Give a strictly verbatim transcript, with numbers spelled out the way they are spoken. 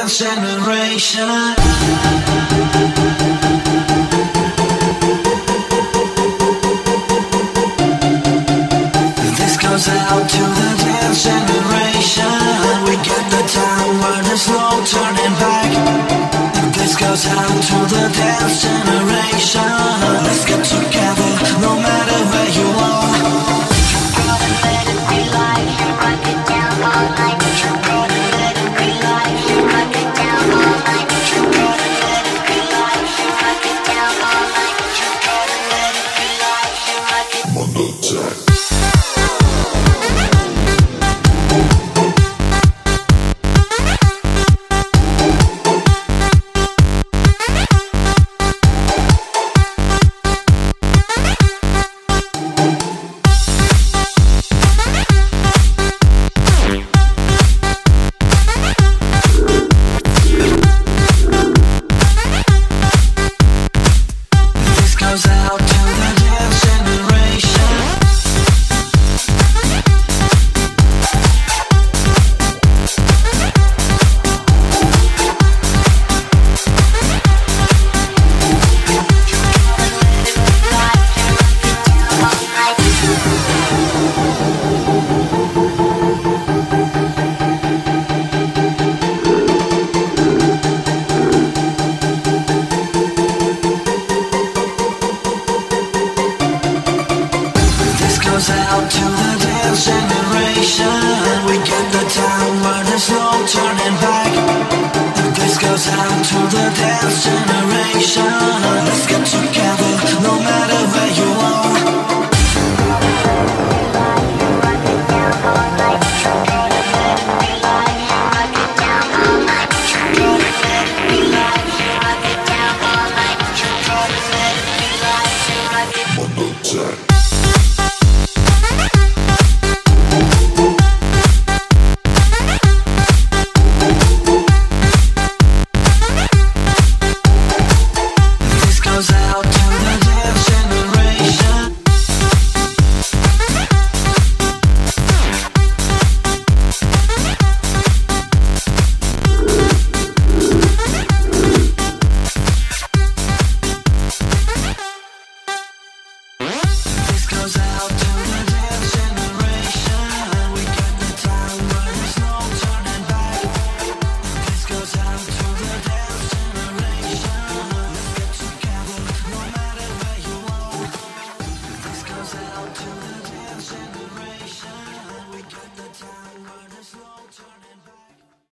dance generation. This goes out to the dance generation. We get the time where there's no turning back. This goes out to the dance generation. Let's get together, no matter where you are. Gonna let it be like you rock it down all night. Gonna let it be like you rock it down all night. Gonna let it be like you rock it down all night. Gonna let it be like you rock it. Monday. Out to the dance generation. We get the time where there's no turning back. This goes out to the dance generation. Let's get to